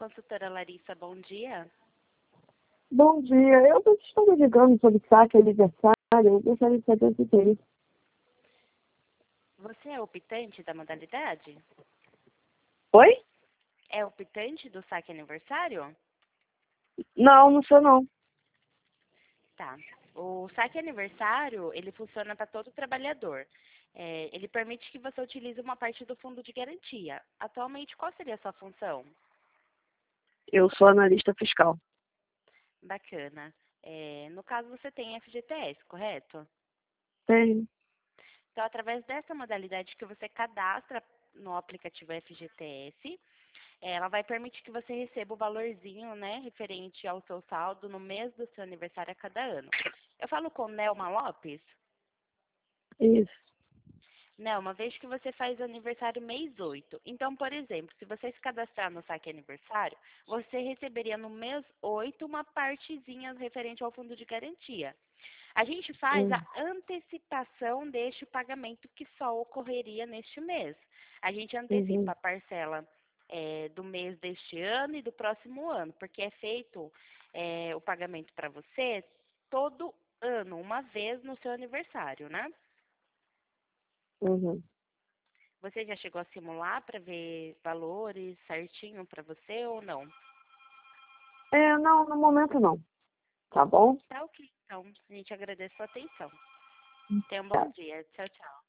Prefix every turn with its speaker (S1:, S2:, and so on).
S1: consultora Larissa, bom dia.
S2: Bom dia, eu estou me ligando sobre saque aniversário, eu gostaria de saber se tem.
S1: Você é optante da modalidade?
S2: Oi?
S1: É optante do saque aniversário?
S2: Não, não sou não.
S1: Tá. O saque aniversário, ele funciona para todo trabalhador. Ele permite que você utilize uma parte do fundo de garantia. Atualmente, qual seria a sua função?
S2: Eu sou analista fiscal.
S1: Bacana. No caso, você tem FGTS, correto?
S2: Tem.
S1: Então, através dessa modalidade que você cadastra no aplicativo FGTS, ela vai permitir que você receba o valorzinho, né, referente ao seu saldo no mês do seu aniversário a cada ano. Eu falo com Nelma Lopes.
S2: Isso.
S1: Nelma, vejo que você faz aniversário mês 8. Então, por exemplo, se você se cadastrar no saque aniversário, você receberia no mês 8 uma partezinha referente ao fundo de garantia. A gente faz a antecipação deste pagamento que só ocorreria neste mês. A gente antecipa
S2: Uhum.
S1: a parcela do mês deste ano e do próximo ano, porque é feito o pagamento para você todo ano, uma vez no seu aniversário, né?
S2: Uhum.
S1: Você já chegou a simular para ver valores certinho para você ou não?
S2: Não, no momento não. Tá bom?
S1: Tá ok, então. A gente agradece a sua atenção. Tenha um bom
S2: Tá.
S1: dia. Tchau, tchau.